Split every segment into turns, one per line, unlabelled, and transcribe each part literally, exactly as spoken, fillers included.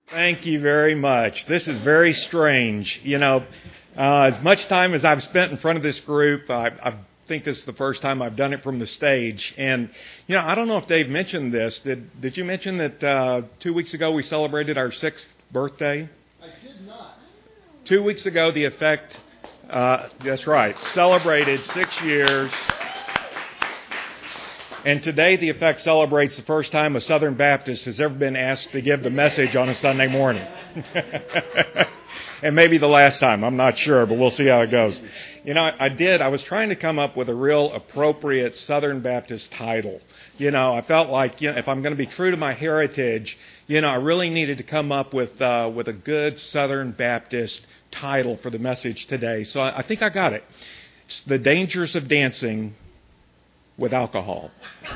Thank you very much. This is very strange. You know, uh, as much time as I've spent in front of this group, I, I think this is the first time I've done it from the stage. And, you know, I don't know if Dave mentioned this. Did Did you mention that uh, two weeks ago we celebrated our sixth birthday?
I did not.
Two weeks ago, the effect, uh, that's right, celebrated six years. And today, the effect celebrates the first time a Southern Baptist has ever been asked to give the message on a Sunday morning. And maybe the last time, I'm not sure, but we'll see how it goes. You know, I did, I was trying to come up with a real appropriate Southern Baptist title. You know, I felt like, you know, if I'm going to be true to my heritage, you know, I really needed to come up with uh, with a good Southern Baptist title for the message today. So I, I think I got it. It's The Dangers of Dancing with Alcohol.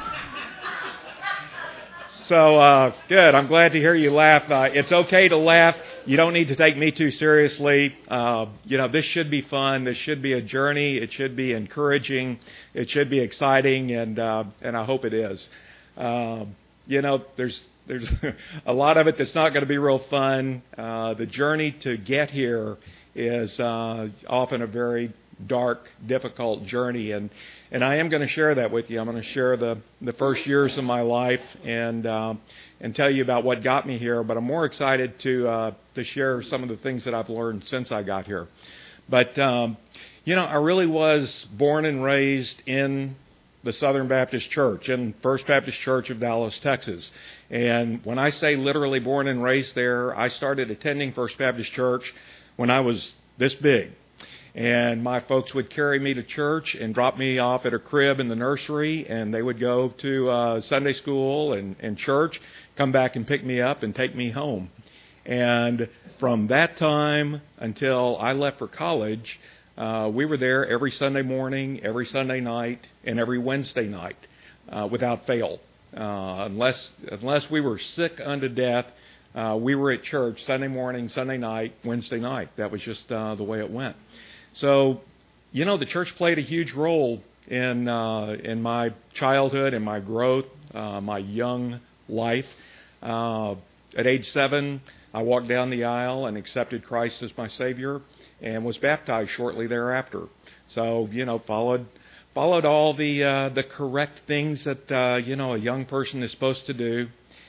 So, uh, good. I'm glad to hear you laugh. Uh, it's okay to laugh. You don't need to take me too seriously. Uh, you know, this should be fun. This should be a journey. It should be encouraging. It should be exciting, and uh, and I hope it is. Uh, you know, there's there's a lot of it that's not going to be real fun. Uh, the journey to get here is uh, often a very dark, difficult journey, and and I am going to share that with you. I'm going to share the the first years of my life and uh, and tell you about what got me here. But I'm more excited to uh, to share some of the things that I've learned since I got here. But um, you know, I really was born and raised in the Southern Baptist Church, in First Baptist Church of Dallas, Texas. And when I say literally born and raised there, I started attending First Baptist Church when I was this big. And my folks would carry me to church and drop me off at a crib in the nursery, and they would go to uh, Sunday school and, and church, come back and pick me up and take me home. And from that time until I left for college, uh, we were there every Sunday morning, every Sunday night, and every Wednesday night uh, without fail. Uh, unless unless we were sick unto death, uh, we were at church Sunday morning, Sunday night, Wednesday night. That was just uh, the way it went. So, you know, the church played a huge role in uh, in my childhood, in my growth, uh, my young life. Uh, at age seven, I walked down the aisle and accepted Christ as my Savior and was baptized shortly thereafter. So, you know, followed followed all the uh, the correct things that uh, you know a young person is supposed to do.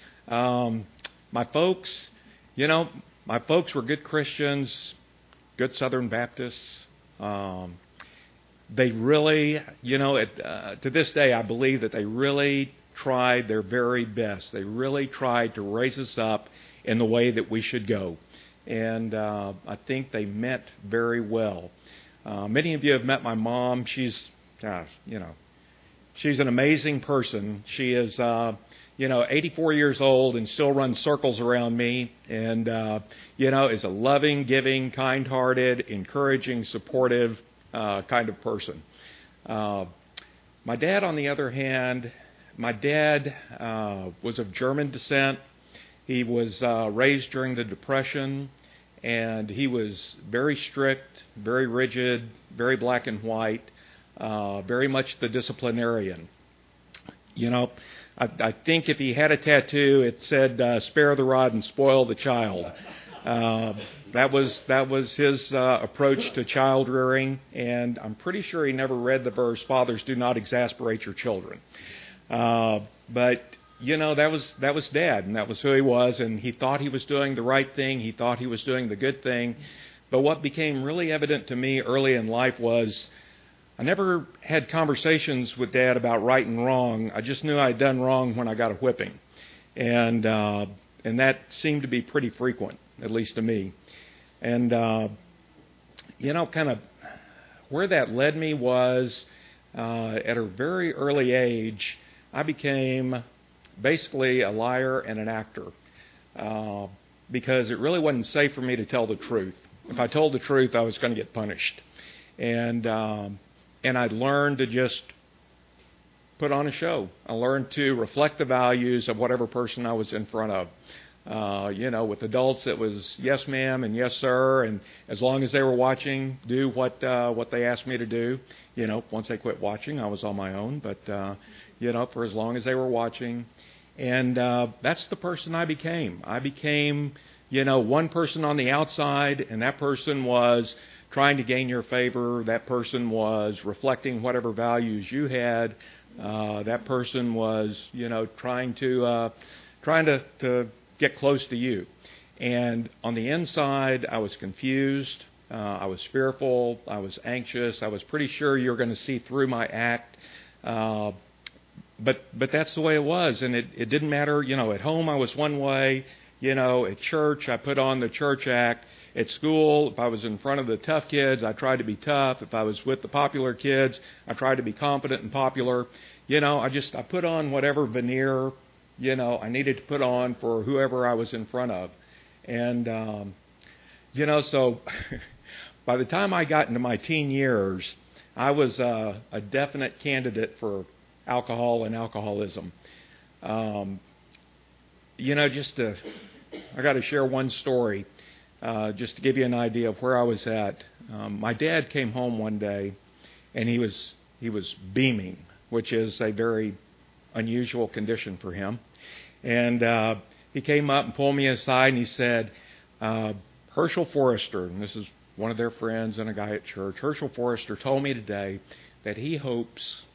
Um, my folks, you know, my folks were good Christians, good Southern Baptists. Um, they really, you know, it, uh, to this day, I believe that they really tried their very best. They really tried to raise us up in the way that we should go. And uh, I think they meant very well. Uh, many of you have met my mom. She's, gosh, you know, she's an amazing person. She is, uh, you know, eighty-four years old and still runs circles around me, and, uh, you know, is a loving, giving, kind-hearted, encouraging, supportive uh, kind of person. Uh, my dad, on the other hand, my dad uh, was of German descent. He was uh, raised during the Depression, and he was very strict, very rigid, very black and white, uh, very much the disciplinarian. You know, I, I think if he had a tattoo, it said, uh, spare the rod and spoil the child. Uh, that was that was his uh, approach to child rearing, and I'm pretty sure he never read the verse, fathers, do not exasperate your children. Uh, but, you know, that was that was Dad, and that was who he was, and he thought he was doing the right thing. He thought he was doing the good thing. But what became really evident to me early in life was I never had conversations with Dad about right and wrong. I just knew I'd done wrong when I got a whipping. And uh, and that seemed to be pretty frequent, at least to me. And, uh, you know, kind of where that led me was uh, at a very early age, I became basically a liar and an actor uh, because it really wasn't safe for me to tell the truth. If I told the truth, I was going to get punished. And um, and I learned to just put on a show. I learned to reflect the values of whatever person I was in front of. Uh, you know, with adults, it was yes, ma'am, and yes, sir. And as long as they were watching, do what uh, what they asked me to do. You know, once they quit watching, I was on my own. But uh, you know, for as long as they were watching, and uh, that's the person I became. I became, you know, one person on the outside, and that person was trying to gain your favor. That person was reflecting whatever values you had. Uh, that person was, you know, trying to uh, trying to, to get close to you. And on the inside, I was confused. Uh, I was fearful. I was anxious. I was pretty sure you were going to see through my act. Uh, but but that's the way it was, and it, it didn't matter. You know, at home I was one way. You know, at church I put on the church act. At school, if I was in front of the tough kids, I tried to be tough. If I was with the popular kids, I tried to be confident and popular. You know, I just I put on whatever veneer, you know, I needed to put on for whoever I was in front of. And, um, you know, so by the time I got into my teen years, I was uh, a definite candidate for alcohol and alcoholism. Um, you know, just to, I got to share one story, uh, just to give you an idea of where I was at. Um, my dad came home one day, and he was he was beaming, which is a very unusual condition for him. And uh, he came up and pulled me aside, and he said, uh, Herschel Forrester, and this is one of their friends and a guy at church, Herschel Forrester told me today that he hopes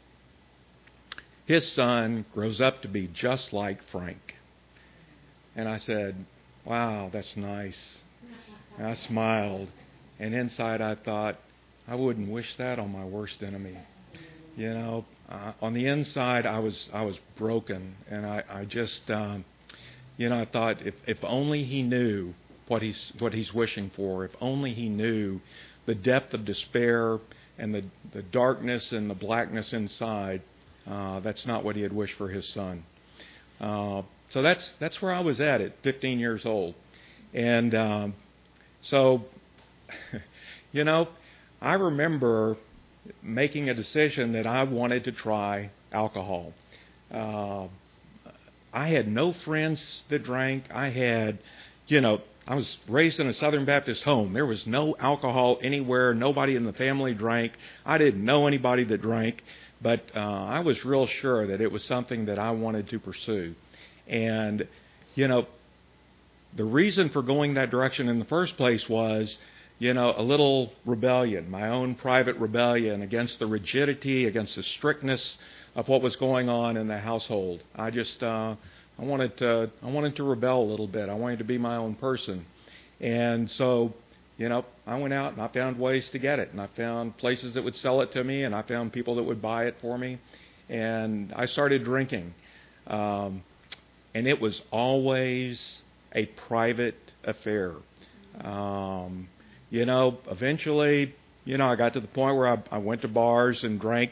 his son grows up to be just like Frank. And I said, wow, that's nice. And I smiled. And inside I thought, I wouldn't wish that on my worst enemy. You know, uh, on the inside I was I was broken. And I, I just, um, you know, I thought if, if only he knew what he's what he's wishing for, if only he knew the depth of despair and the, the darkness and the blackness inside, uh, that's not what he had wished for his son. Uh, so that's that's where I was at at fifteen years old. And um, so, you know, I remember making a decision that I wanted to try alcohol. Uh, I had no friends that drank. I had, you know, I was raised in a Southern Baptist home. There was no alcohol anywhere. Nobody in the family drank. I didn't know anybody that drank. But uh, I was real sure that it was something that I wanted to pursue. And, you know, the reason for going that direction in the first place was, you know, a little rebellion, my own private rebellion against the rigidity, against the strictness of what was going on in the household. I just, uh, I wanted to, I wanted to rebel a little bit. I wanted to be my own person. And so, you know, I went out and I found ways to get it. And I found places that would sell it to me, and I found people that would buy it for me. And I started drinking. Um, and it was always a private affair. Um, you know, eventually, you know, I got to the point where I, I went to bars and drank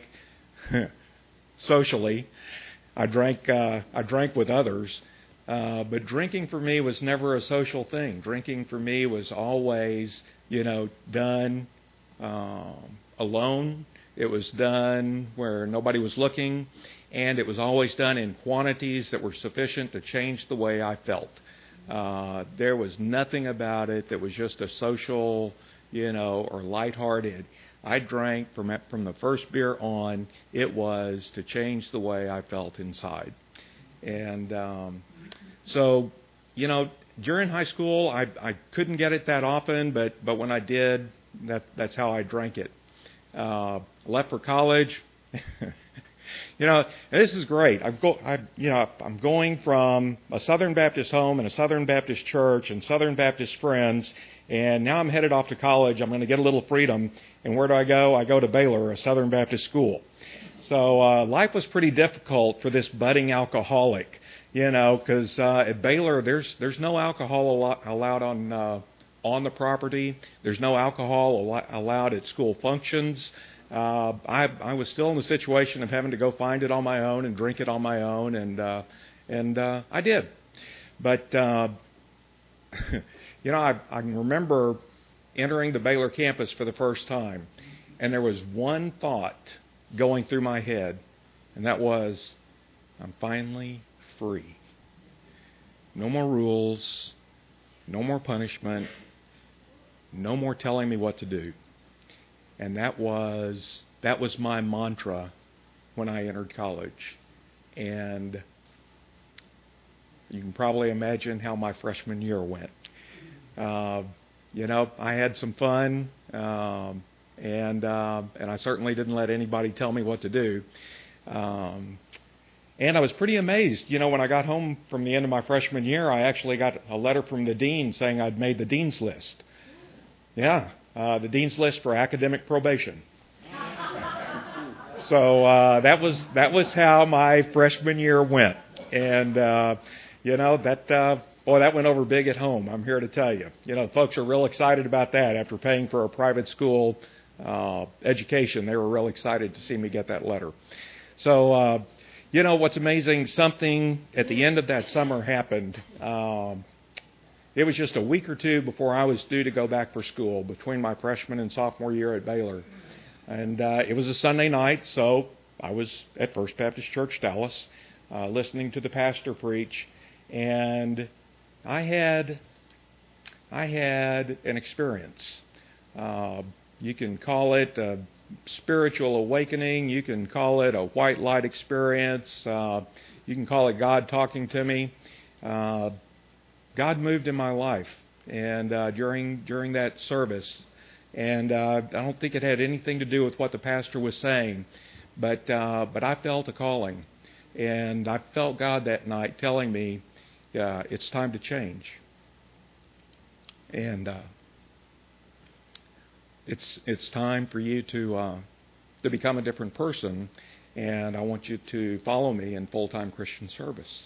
socially. I drank, uh, I drank with others. Uh, but drinking for me was never a social thing. Drinking for me was always, you know, done um, alone. It was done where nobody was looking, and it was always done in quantities that were sufficient to change the way I felt. Uh, there was nothing about it that was just a social, you know, or lighthearted. I drank from from the first beer on. It was to change the way I felt inside. And um, so, you know, during high school, I, I couldn't get it that often, but, but when I did, that that's how I drank it. Uh, left for college. You know, this is great. I've go, I, you know, I'm going from a Southern Baptist home and a Southern Baptist church and Southern Baptist friends, and now I'm headed off to college. I'm going to get a little freedom. And where do I go? I go to Baylor, a Southern Baptist school. So uh, life was pretty difficult for this budding alcoholic, you know, because uh, at Baylor there's there's no alcohol al- allowed on uh, on the property. There's no alcohol al- allowed at school functions. Uh, I, I was still in the situation of having to go find it on my own and drink it on my own, and uh, and uh, I did. But uh, you know, I, I can remember entering the Baylor campus for the first time, and there was one thought going through my head, and that was, I'm finally free. No more rules, no more punishment, no more telling me what to do. And that was that was my mantra when I entered college. And you can probably imagine how my freshman year went. Uh, you know, I had some fun, um, and uh, and I certainly didn't let anybody tell me what to do. Um, and I was pretty amazed. You know, when I got home from the end of my freshman year, I actually got a letter from the dean saying I'd made the dean's list. Yeah, uh, the dean's list for academic probation. So uh, that was that was how my freshman year went, and uh, you know that uh, boy that went over big at home. I'm here to tell you, you know, folks are real excited about that. After paying for a private school uh, education, they were real excited to see me get that letter. So uh, you know what's amazing? Something at the end of that summer happened. Um, it was just a week or two before I was due to go back for school between my freshman and sophomore year at Baylor. And uh, it was a Sunday night, so I was at First Baptist Church, Dallas, uh, listening to the pastor preach, and I had I had an experience. Uh, you can call it a spiritual awakening. You can call it a white light experience. Uh, you can call it God talking to me. Uh, God moved in my life, and uh, during during that service. And uh, I don't think it had anything to do with what the pastor was saying, but uh, but I felt a calling, and I felt God that night telling me, uh, it's time to change, and uh, it's it's time for you to uh, to become a different person, and I want you to follow me in full-time Christian service,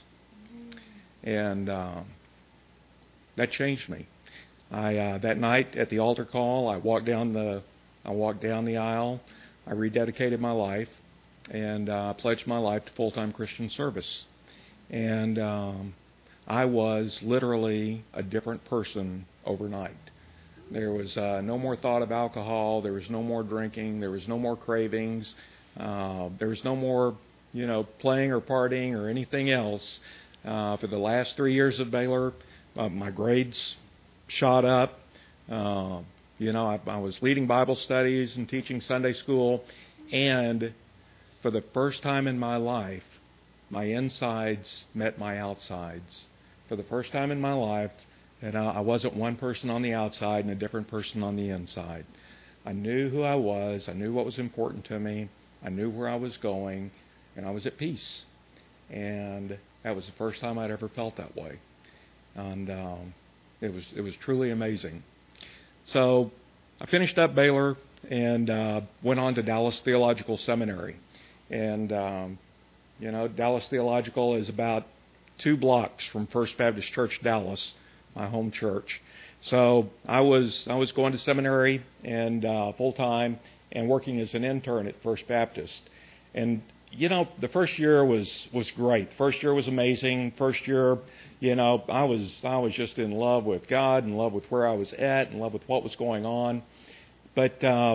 and uh, that changed me. I uh, that night at the altar call, I walked down the I walked down the aisle. I rededicated my life and uh, pledged my life to full-time Christian service. And um, I was literally a different person overnight. There was uh, no more thought of alcohol. There was no more drinking. There was no more cravings. Uh, there was no more, you know, playing or partying or anything else. Uh, for the last three years of Baylor, uh, my grades shot up. Uh, you know, I, I was leading Bible studies and teaching Sunday school, and for the first time in my life, my insides met my outsides. For the first time in my life, and I, I wasn't one person on the outside and a different person on the inside. I knew who I was. I knew what was important to me. I knew where I was going, and I was at peace. And that was the first time I'd ever felt that way. And um, It was it was truly amazing. So I finished up Baylor and uh, went on to Dallas Theological Seminary. And, um, you know, Dallas Theological is about two blocks from First Baptist Church, Dallas, my home church. So I was I was going to seminary and uh, full-time and working as an intern at First Baptist. And you know, the first year was, was great. First year was amazing. First year, you know, I was I was just in love with God, in love with where I was at, in love with what was going on. But uh,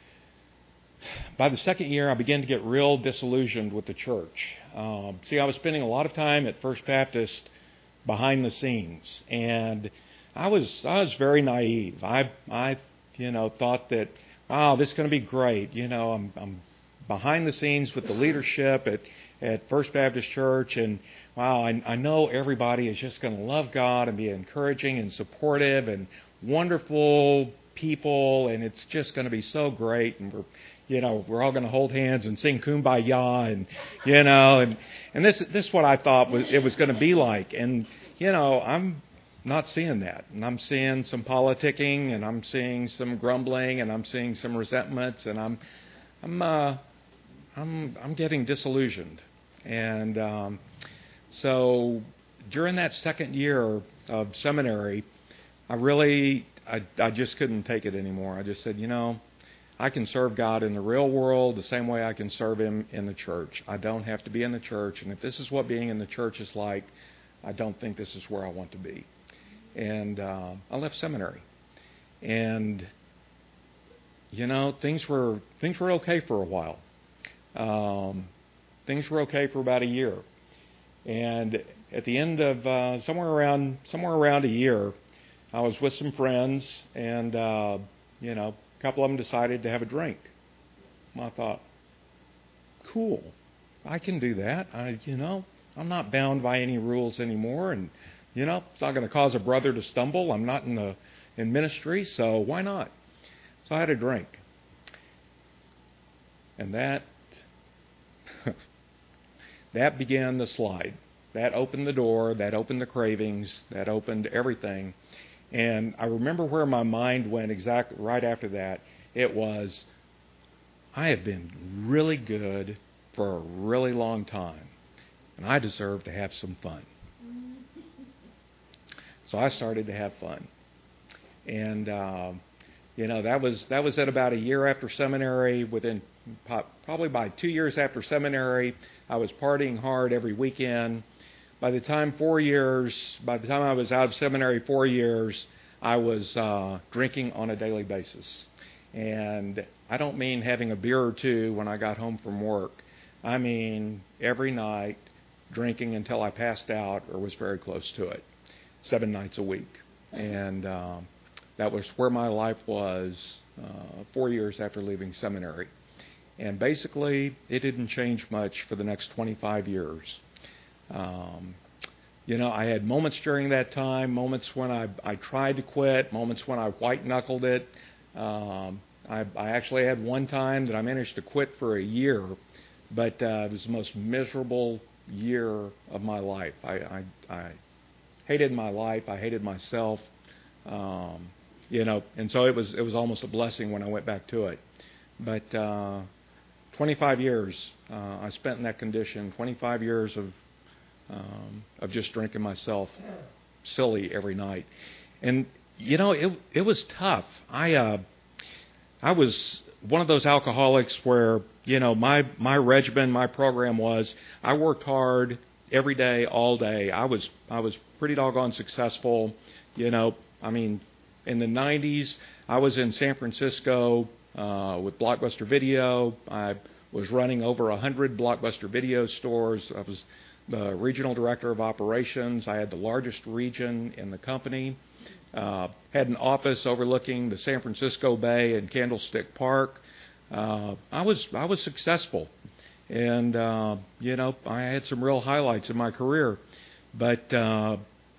by the second year, I began to get real disillusioned with the church. Um, see, I was spending a lot of time at First Baptist behind the scenes, and I was I was very naive. I I you know thought that, wow, this is going to be great. You know, I'm I'm behind the scenes with the leadership at, at First Baptist Church, and wow, I, I know everybody is just going to love God and be encouraging and supportive and wonderful people, and it's just going to be so great, and we're, you know, we're all going to hold hands and sing Kumbaya, and you know, and and this this is what I thought was, it was going to be like, and you know, I'm not seeing that, and I'm seeing some politicking, and I'm seeing some grumbling, and I'm seeing some resentments, and I'm I'm uh, I'm I'm getting disillusioned, and um, so during that second year of seminary, I really I I just couldn't take it anymore. I just said, you know, I can serve God in the real world the same way I can serve Him in the church. I don't have to be in the church, and if this is what being in the church is like, I don't think this is where I want to be. And uh, I left seminary, and you know, things were things were okay for a while. Um, things were okay for about a year, and at the end of uh, somewhere around somewhere around a year, I was with some friends, and uh, you know, a couple of them decided to have a drink. And I thought, cool, I can do that. I, you know, I'm not bound by any rules anymore, and You know, it's not going to cause a brother to stumble. I'm not in the in ministry, so why not? So I had a drink. And that that began the slide. That opened the door, that opened the cravings, that opened everything. And I remember where my mind went exactly right after that. It was, I have been really good for a really long time, and I deserve to have some fun. So I started to have fun. And, uh, you know, that was that was at about a year after seminary. Within probably by two years after seminary, I was partying hard every weekend. By the time four years, by the time I was out of seminary four years, I was uh, drinking on a daily basis. And I don't mean having a beer or two when I got home from work. I mean every night drinking until I passed out or was very close to it, seven nights a week. And uh, that was where my life was uh, four years after leaving seminary. And basically, it didn't change much for the next twenty-five years. Um, you know, I had moments during that time, moments when I, I tried to quit, moments when I white-knuckled it. Um, I, I actually had one time that I managed to quit for a year, but uh, it was the most miserable year of my life. I, I, I hated my life. I hated myself. Um, you know, and so it was it was almost a blessing when I went back to it. But uh, twenty-five years uh, I spent in that condition. twenty-five years of um, of just drinking myself silly every night, and you know it it was tough. I uh, I was one of those alcoholics where you know my my regimen, my program was I worked hard every day, all day. I was I was pretty doggone successful. You know, I mean, in the nineties, I was in San Francisco uh, with Blockbuster Video. I was running over one hundred Blockbuster Video stores. I was the regional director of operations. I had the largest region in the company. Uh, had an office overlooking the San Francisco Bay and Candlestick Park. Uh, I was I was successful, and uh, you know I had some real highlights in my career, but uh,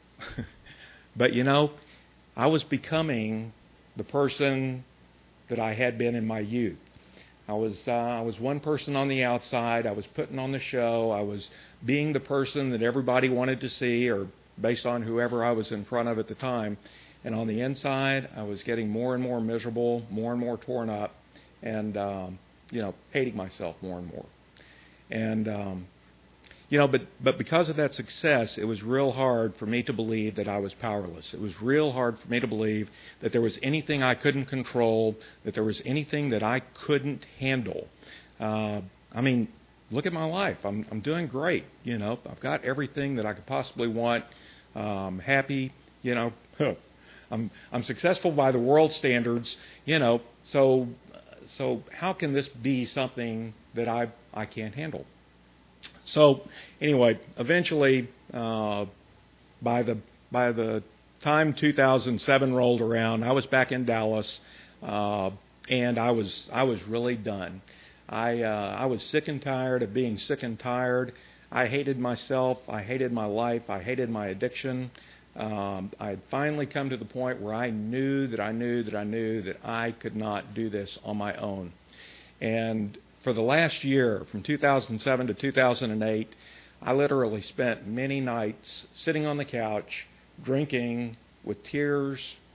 but you know I was becoming the person that I had been in my youth. I was uh, I was one person on the outside. I was putting on the show. I was being the person that everybody wanted to see, or based on whoever I was in front of at the time. And on the inside, I was getting more and more miserable, more and more torn up, and um, you know, hating myself more and more. And um, you know, but but because of that success, it was real hard for me to believe that I was powerless. It was real hard for me to believe that there was anything I couldn't control, that there was anything that I couldn't handle. Uh, I mean, look at my life. I'm I'm doing great. You know, I've got everything that I could possibly want. Um, happy. You know. I'm I'm successful by the world standards, you know. So so how can this be something that I I can't handle? So anyway, eventually, uh, by the by the time two thousand seven rolled around, I was back in Dallas, uh, and I was I was really done. I uh, I was sick and tired of being sick and tired. I hated myself. I hated my life. I hated my addiction. Um, I had finally come to the point where I knew that I knew that I knew that I could not do this on my own. And for the last year, from two thousand seven to two thousand eight, I literally spent many nights sitting on the couch, drinking, with tears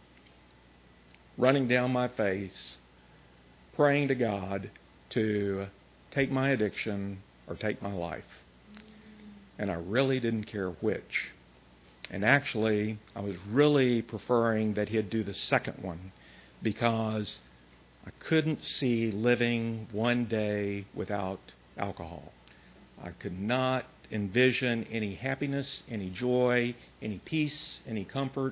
running down my face, praying to God to take my addiction or take my life. And I really didn't care which. And actually, I was really preferring that he'd do the second one because I couldn't see living one day without alcohol. I could not envision any happiness, any joy, any peace, any comfort.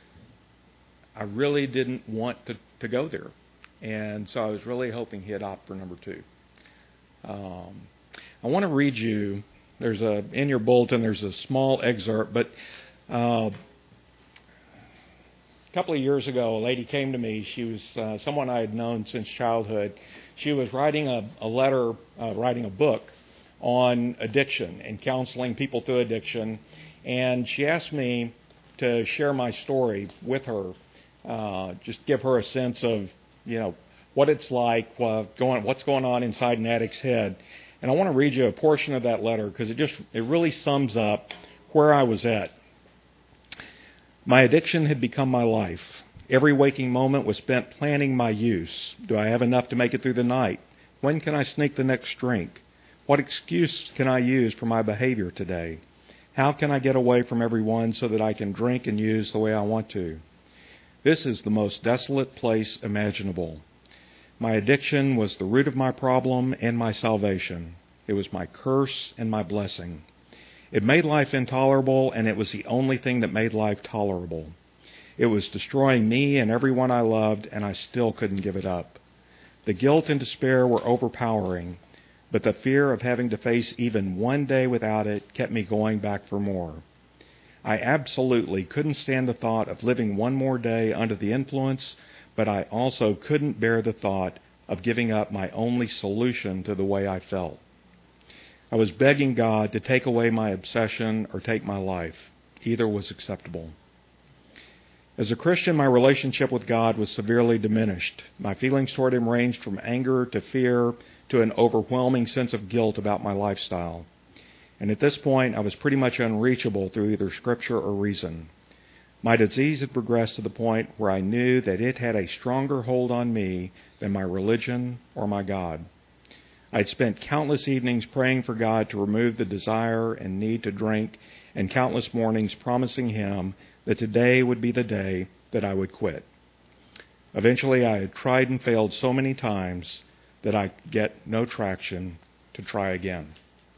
I really didn't want to, to go there. And so I was really hoping he'd opt for number two. Um, I want to read you, there's a, in your bulletin, there's a small excerpt, but Uh, a couple of years ago, a lady came to me. She was uh, someone I had known since childhood. She was writing a, a letter, uh, writing a book on addiction and counseling people through addiction. And she asked me to share my story with her, uh, just give her a sense of, you know, what it's like, uh, going, what's going on inside an addict's head. And I want to read you a portion of that letter because it just, it really sums up where I was at. My addiction had become my life. Every waking moment was spent planning my use. Do I have enough to make it through the night? When can I sneak the next drink? What excuse can I use for my behavior today? How can I get away from everyone so that I can drink and use the way I want to? This is the most desolate place imaginable. My addiction was the root of my problem and my salvation. It was my curse and my blessing. It made life intolerable, and it was the only thing that made life tolerable. It was destroying me and everyone I loved, and I still couldn't give it up. The guilt and despair were overpowering, but the fear of having to face even one day without it kept me going back for more. I absolutely couldn't stand the thought of living one more day under the influence, but I also couldn't bear the thought of giving up my only solution to the way I felt. I was begging God to take away my obsession or take my life. Either was acceptable. As a Christian, my relationship with God was severely diminished. My feelings toward Him ranged from anger to fear to an overwhelming sense of guilt about my lifestyle. And at this point, I was pretty much unreachable through either Scripture or reason. My disease had progressed to the point where I knew that it had a stronger hold on me than my religion or my God. I'd spent countless evenings praying for God to remove the desire and need to drink, and countless mornings promising Him that today would be the day that I would quit. Eventually, I had tried and failed so many times that I could get no traction to try again.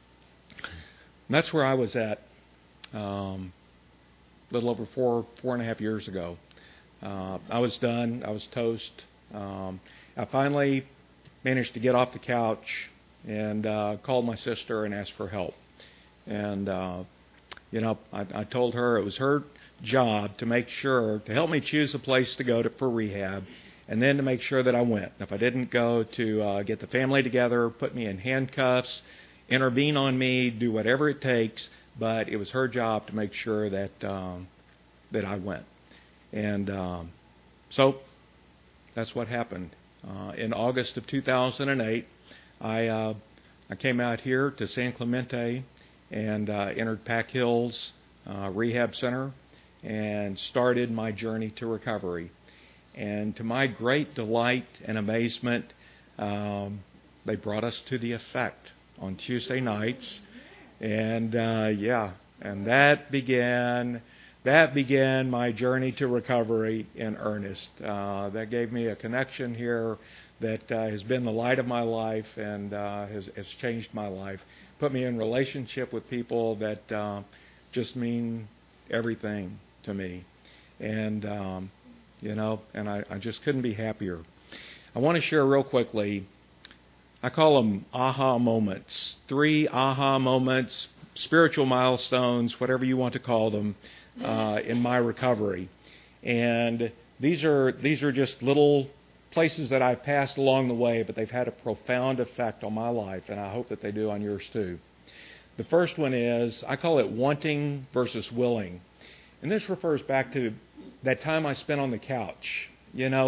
And that's where I was at um, a little over four, four and a half years ago. Uh, I was done. I was toast. Um, I finally managed to get off the couch and uh, called my sister and asked for help. And, uh, you know, I, I told her it was her job to make sure, to help me choose a place to go to for rehab, and then to make sure that I went. If I didn't go, to uh, get the family together, put me in handcuffs, intervene on me, do whatever it takes, but it was her job to make sure that um, that I went. And um, so that's what happened. Uh, in August of two thousand eight, I uh, I came out here to San Clemente and uh, entered Pack Hills uh, Rehab Center and started my journey to recovery. And to my great delight and amazement, um, they brought us to the Effect on Tuesday nights, and uh, yeah, and that began. That began my journey to recovery in earnest. Uh, that gave me a connection here that uh, has been the light of my life and uh, has, has changed my life. Put me in relationship with people that uh, just mean everything to me. And, um, you know, and I, I just couldn't be happier. I want to share real quickly, I call them aha moments. Three aha moments, spiritual milestones, whatever you want to call them, Uh, in my recovery. And these are these are just little places that I've passed along the way, but they've had a profound effect on my life, and I hope that they do on yours too. The first one is, I call it wanting versus willing. And this refers back to that time I spent on the couch. You know,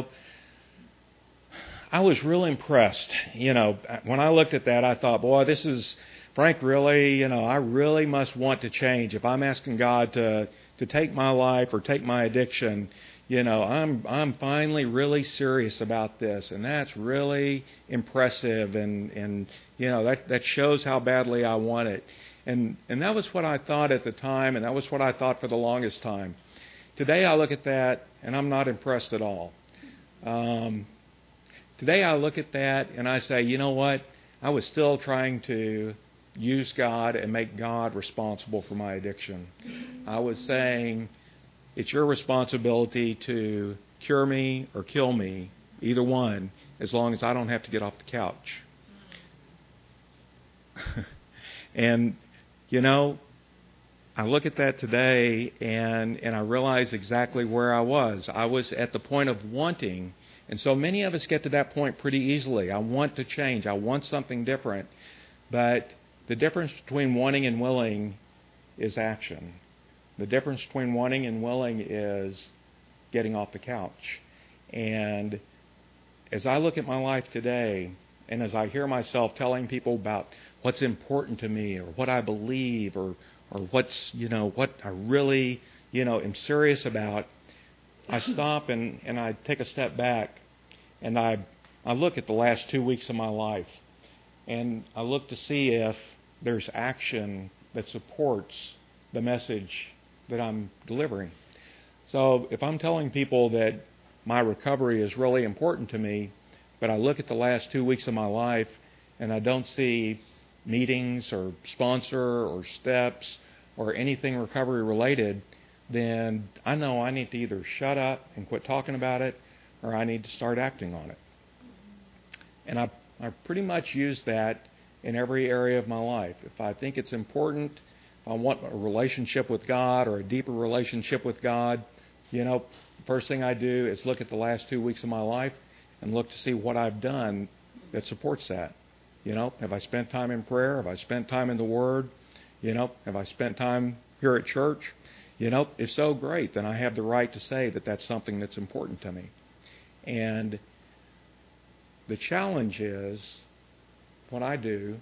I was real impressed. You know, when I looked at that, I thought, boy, this is, Frank, really, you know, I really must want to change. If I'm asking God to to take my life or take my addiction, you know, I'm I'm finally really serious about this, and that's really impressive, and and you know that that shows how badly I want it, and and that was what I thought at the time, and that was what I thought for the longest time. Today I look at that, and I'm not impressed at all. Um, today I look at that, and I say, you know what? I was still trying to use God and make God responsible for my addiction. I was saying, it's your responsibility to cure me or kill me, either one, as long as I don't have to get off the couch. And, you know, I look at that today and, and I realize exactly where I was. I was at the point of wanting, and so many of us get to that point pretty easily. I want to change. I want something different. But the difference between wanting and willing is action. The difference between wanting and willing is getting off the couch. And as I look at my life today, and as I hear myself telling people about what's important to me, or what I believe, or or what's, you know, what I really, you know, am serious about, I stop and, and I take a step back, and I I look at the last two weeks of my life, and I look to see if there's action that supports the message that I'm delivering. So if I'm telling people that my recovery is really important to me, but I look at the last two weeks of my life and I don't see meetings or sponsor or steps or anything recovery related, then I know I need to either shut up and quit talking about it, or I need to start acting on it. And I, I pretty much use that in every area of my life. If I think it's important, if I want a relationship with God or a deeper relationship with God, you know, the first thing I do is look at the last two weeks of my life and look to see what I've done that supports that. You know, have I spent time in prayer? Have I spent time in the Word? You know, have I spent time here at church? You know, if so, great. Then I have the right to say that that's something that's important to me. And the challenge is, what I do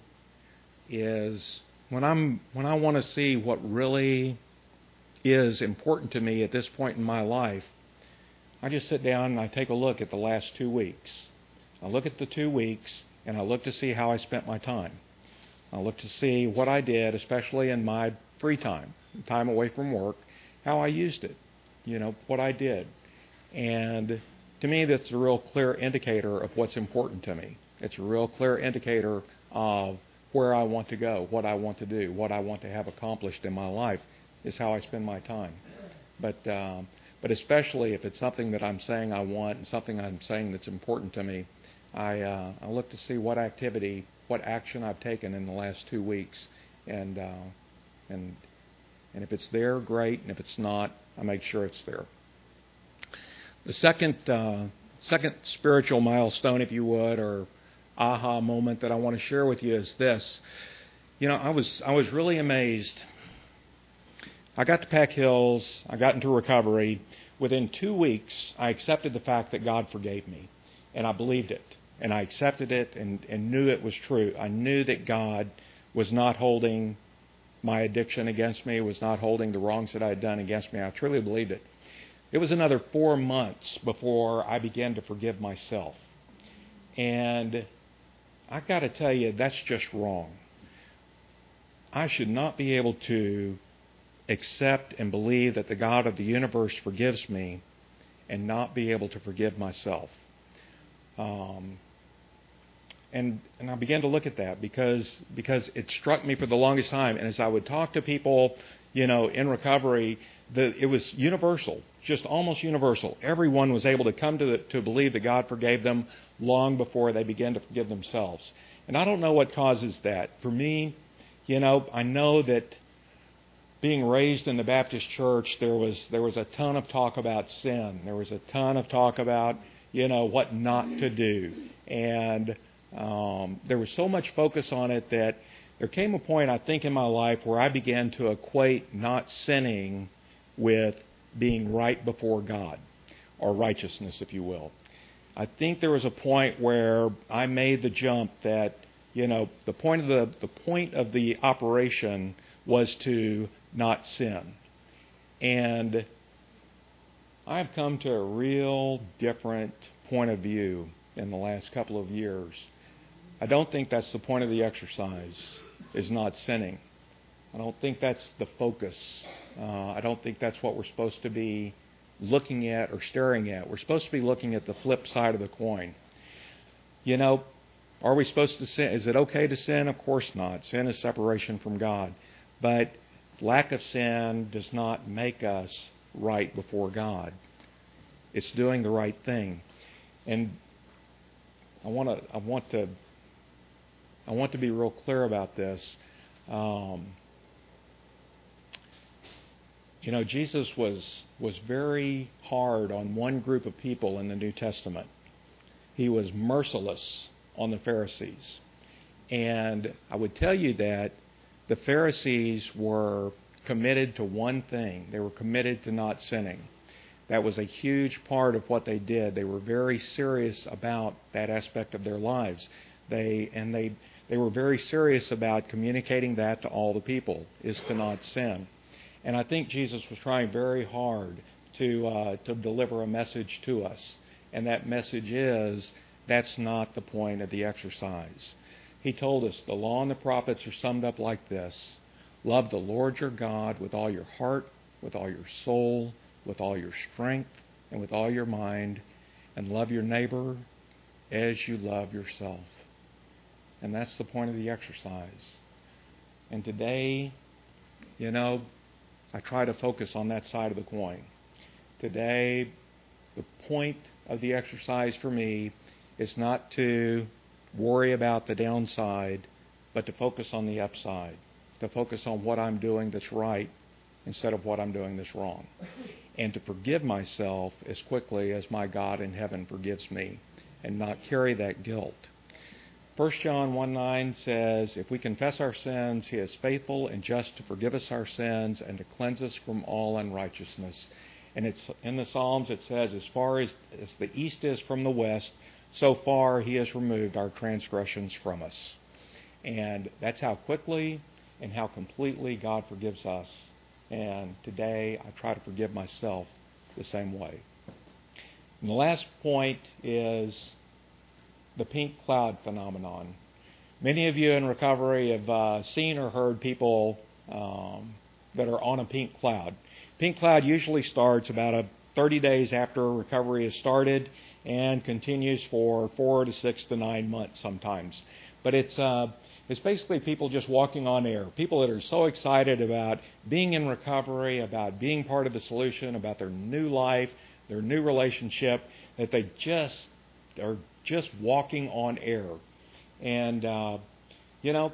is when I'm when I want to see what really is important to me at this point in my life, I just sit down and I take a look at the last two weeks. I look at the two weeks and I look to see how I spent my time. I look to see what I did, especially in my free time, time away from work, how I used it, you know, what I did. And to me, that's a real clear indicator of what's important to me. It's a real clear indicator of where I want to go, what I want to do, what I want to have accomplished in my life is how I spend my time. But um, but especially if it's something that I'm saying I want and something I'm saying that's important to me, I uh, I look to see what activity, what action I've taken in the last two weeks, and uh, and and if it's there, great, and if it's not, I make sure it's there. The second uh, second spiritual milestone, if you would, or aha moment that I want to share with you is this. You know, I was I was really amazed. I got to Pack Hills. I got into recovery. Within two weeks, I accepted the fact that God forgave me, and I believed it, and I accepted it, and, and knew it was true. I knew that God was not holding my addiction against me, was not holding the wrongs that I had done against me. I truly believed it. It was another four months before I began to forgive myself. And I got to tell you, that's just wrong. I should not be able to accept and believe that the God of the universe forgives me and not be able to forgive myself. Um, and and I began to look at that because because it struck me for the longest time. And as I would talk to people, you know, in recovery, the, it was universal, just almost universal. Everyone was able to come to the, to believe that God forgave them long before they began to forgive themselves. And I don't know what causes that. For me, you know, I know that being raised in the Baptist church, there was there was a ton of talk about sin. There was a ton of talk about, you know, what not to do. And um, there was so much focus on it that there came a point, I think, in my life where I began to equate not sinning with being right before God, or righteousness, if you will. I think there was a point where I made the jump that, you know, the point of the the point of the operation was to not sin. And I've come to a real different point of view in the last couple of years. I don't think that's the point of the exercise, is not sinning. I don't think that's the focus. Uh, I don't think that's what we're supposed to be looking at or staring at. We're supposed to be looking at the flip side of the coin. You know, are we supposed to sin? Is it okay to sin? Of course not. Sin is separation from God. But lack of sin does not make us right before God. It's doing the right thing. And I want to I want to I want to be real clear about this. Um, you know, Jesus was was very hard on one group of people in the New Testament. He was merciless on the Pharisees. And I would tell you that the Pharisees were committed to one thing. They were committed to not sinning. That was a huge part of what they did. They were very serious about that aspect of their lives. They and they they were very serious about communicating that to all the people, is to not sin. And I think Jesus was trying very hard to uh, to deliver a message to us. And that message is, that's not the point of the exercise. He told us the law and the prophets are summed up like this: love the Lord your God with all your heart, with all your soul, with all your strength, and with all your mind, and love your neighbor as you love yourself. And that's the point of the exercise. And today, you know, I try to focus on that side of the coin. Today, the point of the exercise for me is not to worry about the downside, but to focus on the upside, to focus on what I'm doing that's right instead of what I'm doing that's wrong, and to forgive myself as quickly as my God in heaven forgives me and not carry that guilt. First John one nine says, if we confess our sins, He is faithful and just to forgive us our sins and to cleanse us from all unrighteousness. And it's in the Psalms it says, as far as, as the east is from the west, so far He has removed our transgressions from us. And that's how quickly and how completely God forgives us. And today I try to forgive myself the same way. And the last point is the pink cloud phenomenon. Many of you in recovery have uh, seen or heard people um, that are on a pink cloud. Pink cloud usually starts about a thirty days after recovery has started and continues for four to six to nine months sometimes. But it's uh, it's basically people just walking on air. People that are so excited about being in recovery, about being part of the solution, about their new life, their new relationship, that they just are just walking on air. And, uh, you know,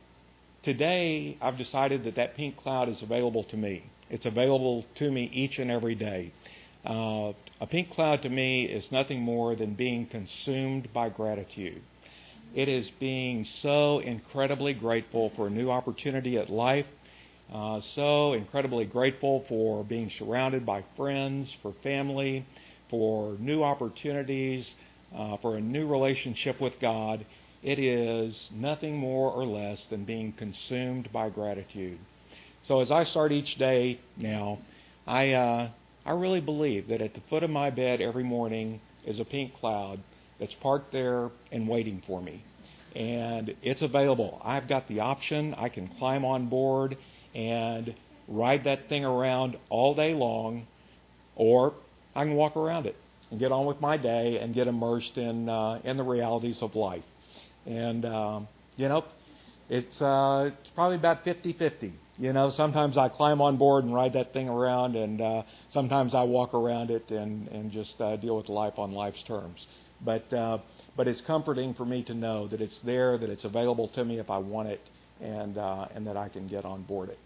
today I've decided that that pink cloud is available to me. It's available to me each and every day. Uh, a pink cloud to me is nothing more than being consumed by gratitude. It is being so incredibly grateful for a new opportunity at life, uh, so incredibly grateful for being surrounded by friends, for family, for new opportunities, uh, for a new relationship with God. It is nothing more or less than being consumed by gratitude. So as I start each day now, I uh, I really believe that at the foot of my bed every morning is a pink cloud that's parked there and waiting for me. And it's available. I've got the option. I can climb on board and ride that thing around all day long, or I can walk around it and get on with my day and get immersed in uh, in the realities of life. And, um, you know, it's, uh, it's probably about fifty-fifty. You know, sometimes I climb on board and ride that thing around, and uh, sometimes I walk around it and, and just uh, deal with life on life's terms. But uh, but it's comforting for me to know that it's there, that it's available to me if I want it, and uh, and that I can get on board it.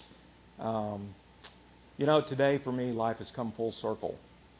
Um, you know, today for me, life has come full circle.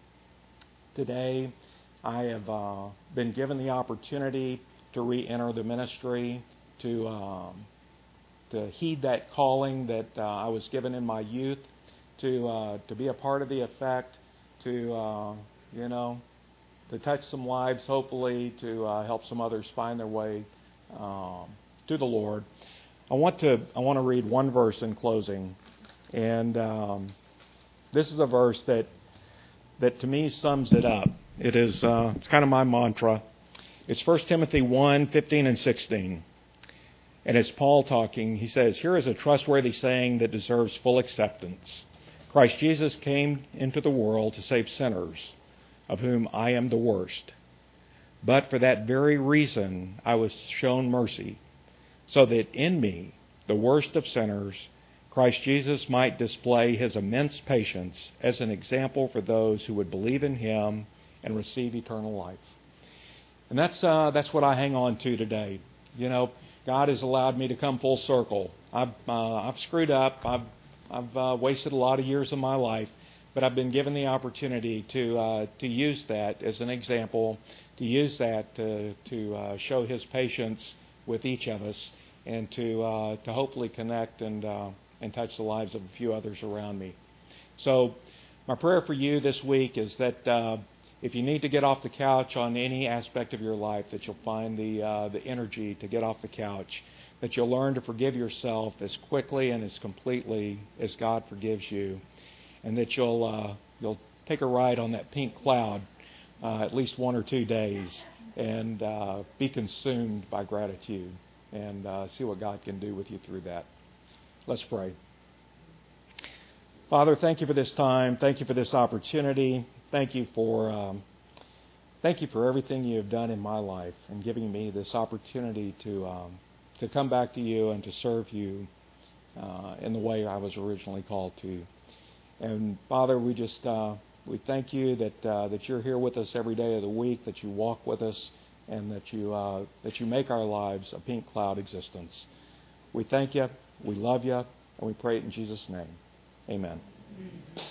Today, I have uh, been given the opportunity to re-enter the ministry, to um, to heed that calling that uh, I was given in my youth, to uh, to be a part of the effect, to uh, you know, to touch some lives, hopefully, to uh, help some others find their way um, to the Lord. I want to I want to read one verse in closing, and um, this is a verse that that to me sums it up. It is uh, it's kind of my mantra. It's First Timothy one fifteen and sixteen. And it's Paul talking. He says, here is a trustworthy saying that deserves full acceptance. Christ Jesus came into the world to save sinners, of whom I am the worst. But for that very reason I was shown mercy, so that in me, the worst of sinners, Christ Jesus might display His immense patience as an example for those who would believe in Him and receive eternal life. And that's uh, that's what I hang on to today. You know, God has allowed me to come full circle. I've uh, I've screwed up. I've I've uh, wasted a lot of years of my life, but I've been given the opportunity to uh, to use that as an example, to use that to to uh, show His patience with each of us, and to uh, to hopefully connect and uh, and touch the lives of a few others around me. So my prayer for you this week is that uh, if you need to get off the couch on any aspect of your life, that you'll find the uh, the energy to get off the couch, that you'll learn to forgive yourself as quickly and as completely as God forgives you, and that you'll uh, you'll take a ride on that pink cloud uh, at least one or two days and uh, be consumed by gratitude and uh, see what God can do with you through that. Let's pray. Father, thank you for this time. Thank you for this opportunity. Thank you for um, thank you for everything you have done in my life and giving me this opportunity to um, to come back to you and to serve you uh, in the way I was originally called to. And Father, we just uh, we thank you that uh, that you're here with us every day of the week, that you walk with us, and that you uh, that you make our lives a pink cloud existence. We thank you, we love you, and we pray it in Jesus' name. Amen.